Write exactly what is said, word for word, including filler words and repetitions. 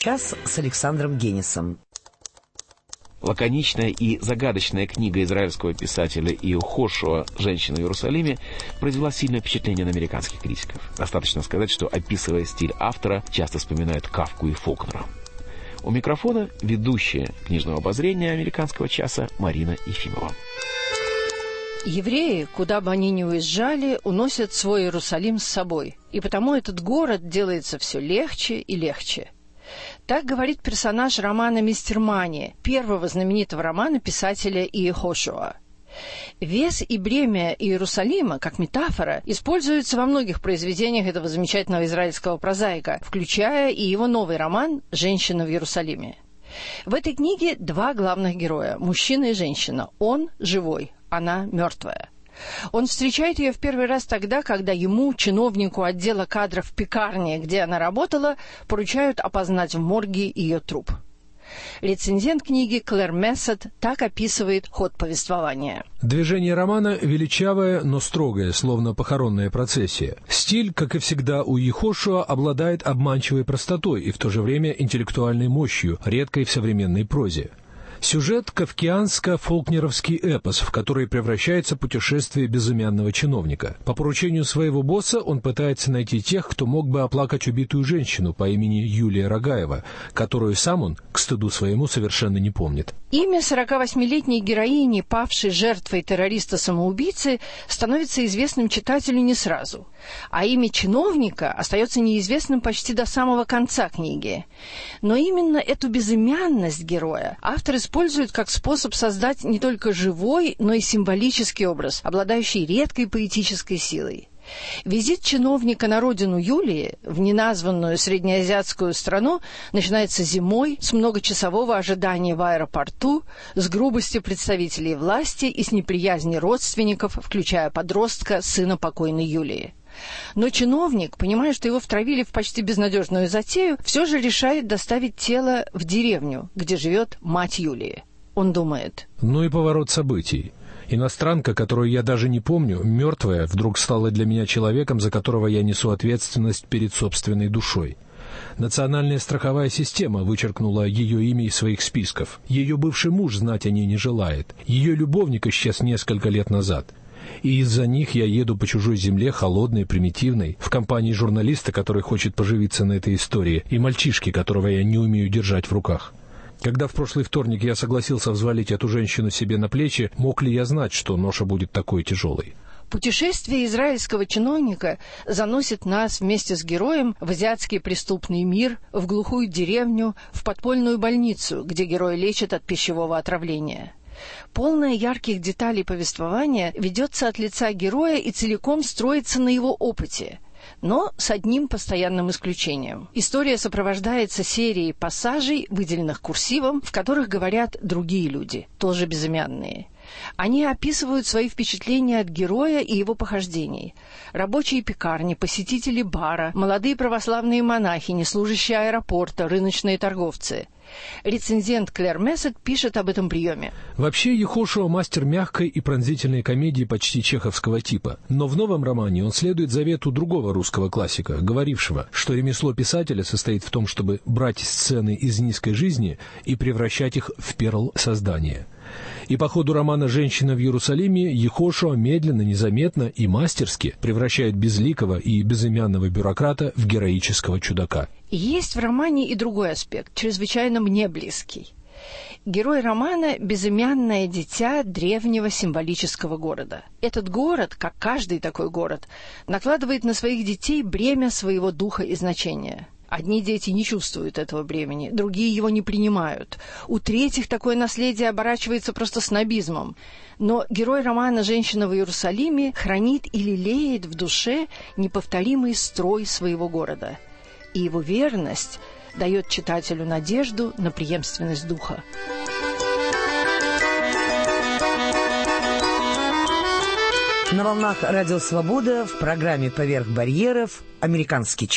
час» с Александром Генисом. Лаконичная и загадочная книга израильского писателя Иехошуа «Женщина в Иерусалиме» произвела сильное впечатление на американских критиков. Достаточно сказать, что, описывая стиль автора, часто вспоминают Кафку и Фолкнера. У микрофона ведущая книжного обозрения «Американского часа» Марина Ефимова. Евреи, куда бы они ни уезжали, уносят свой Иерусалим с собой, и потому этот город делается все легче и легче. Так говорит персонаж романа «Мистермани», первого знаменитого романа писателя Иехошуа. Вес и бремя Иерусалима, как метафора, используются во многих произведениях этого замечательного израильского прозаика, включая и его новый роман «Женщина в Иерусалиме». В этой книге два главных героя – мужчина и женщина. Он живой, она мертвая. Он встречает ее в первый раз тогда, когда ему, чиновнику отдела кадров пекарни, где она работала, поручают опознать в морге ее труп. Рецензент книги Клэр Мессет так описывает ход повествования. Движение романа величавое, но строгое, словно похоронная процессия. Стиль, как и всегда у Иехошуа, обладает обманчивой простотой и в то же время интеллектуальной мощью, редкой в современной прозе. Сюжет — кафкианско-фолкнеровский эпос, в который превращается путешествие безымянного чиновника. По поручению своего босса он пытается найти тех, кто мог бы оплакать убитую женщину по имени Юлия Рогаева, которую сам он, к стыду своему, совершенно не помнит. Имя сорокавосьмилетней героини, павшей жертвой террориста-самоубийцы, становится известным читателю не сразу, а имя чиновника остается неизвестным почти до самого конца книги. Но именно эту безымянность героя автор использует как способ создать не только живой, но и символический образ, обладающий редкой поэтической силой. Визит чиновника на родину Юлии, в неназванную среднеазиатскую страну, начинается зимой, с многочасового ожидания в аэропорту, с грубости представителей власти и с неприязни родственников, включая подростка, сына покойной Юлии. Но чиновник, понимая, что его втравили в почти безнадежную затею, все же решает доставить тело в деревню, где живет мать Юлии. Он думает: ну и поворот событий. Иностранка, которую я даже не помню, мертвая, вдруг стала для меня человеком, за которого я несу ответственность перед собственной душой. Национальная страховая система вычеркнула ее имя из своих списков. Ее бывший муж знать о ней не желает. Ее любовник исчез несколько лет назад. И из-за них я еду по чужой земле, холодной, примитивной, в компании журналиста, который хочет поживиться на этой истории, и мальчишки, которого я не умею держать в руках. Когда в прошлый вторник я согласился взвалить эту женщину себе на плечи, мог ли я знать, что ноша будет такой тяжелой? Путешествие израильского чиновника заносит нас вместе с героем в азиатский преступный мир, в глухую деревню, в подпольную больницу, где герой лечит от пищевого отравления. Полное ярких деталей повествования ведется от лица героя и целиком строится на его опыте. Но с одним постоянным исключением. История сопровождается серией пассажей, выделенных курсивом, в которых говорят другие люди, тоже безымянные. Они описывают свои впечатления от героя и его похождений. Рабочие пекарни, посетители бара, молодые православные монахини, служащие аэропорта, рыночные торговцы. Рецензент Клэр Мессет пишет об этом приеме. Вообще, Иехошуа — мастер мягкой и пронзительной комедии почти чеховского типа. Но в новом романе он следует завету другого русского классика, говорившего, что ремесло писателя состоит в том, чтобы брать сцены из низкой жизни и превращать их в перл создания. И по ходу романа «Женщина в Иерусалиме» Иехошуа медленно, незаметно и мастерски превращает безликого и безымянного бюрократа в героического чудака. Есть в романе и другой аспект, чрезвычайно мне близкий. Герой романа – безымянное дитя древнего символического города. Этот город, как каждый такой город, накладывает на своих детей бремя своего духа и значения. Одни дети не чувствуют этого бремени, другие его не принимают. У третьих такое наследие оборачивается просто снобизмом. Но герой романа «Женщина в Иерусалиме» хранит и лелеет в душе неповторимый строй своего города. И его верность дает читателю надежду на преемственность духа. На волнах Радио Свобода в программе «Поверх барьеров» «Американский час».